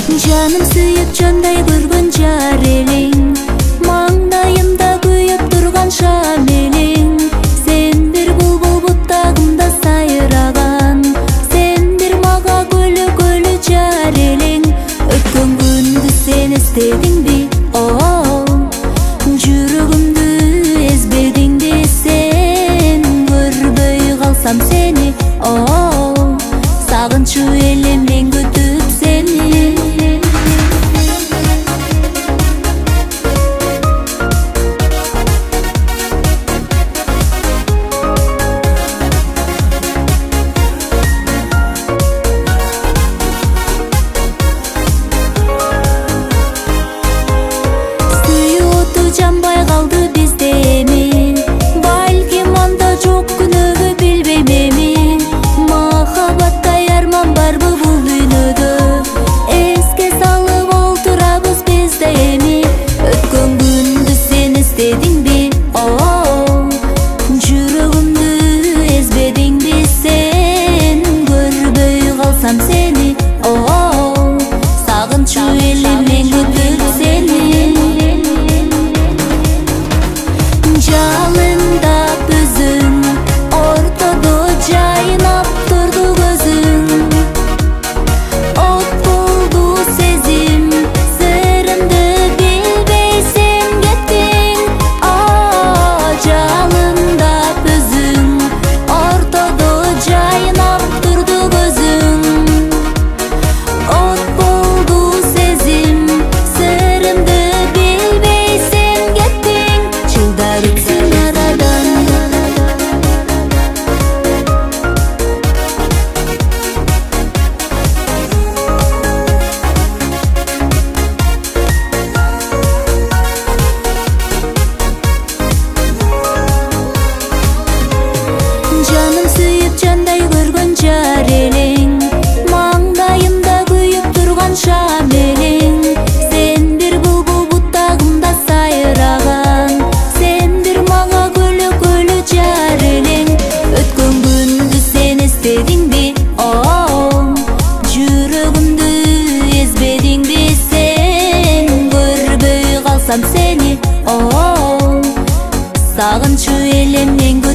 Жаным сүйіп жандай көргөн жар элең, маңдайымда күйіп турган шам элең. Сен бир булбул буттагымда сайраган, сен бир мага көлө жар элең. Өткөн күндү сен эстедиңби? Жүрөгүмдү эзбедиңби сен? Көрбөй калсам сени, сагынчу элем мен күтүп сени. Жанбай калды бизде эми, балким анда жок күнөөгө билбейм эми. Махабаттай арман барбы бул дүйнөдө, эске салып олтурабыз бизде эми. Өткөн күндү сен эстедиңби? Жүрөгүмдү эзбедиңби сен? Көрбөй калсам сени, сагынчу элем мен күтүп сени. Жалындап өзүң, ортодо жайнап турду көзүң. От болду сезим, сырымды билбей сен кеттиң. Жалындап өзүң, ортодо жайнап турду көзүң. От болду сезим, сырымды билбей сен кеттиң. Жылдар өтсүн арадан, жаным сүйүп жандай көргөн жар элең, маңдайымда күйүп турган шам элең. Сен бир булбул буттагымда сайраган, сен бир мага көлө жар элең. Өткөн күндү сен эстедиңби? Жүрөгүмдү эзбедиңби сен? Көрбөй калсам сени, сагынчу элем мен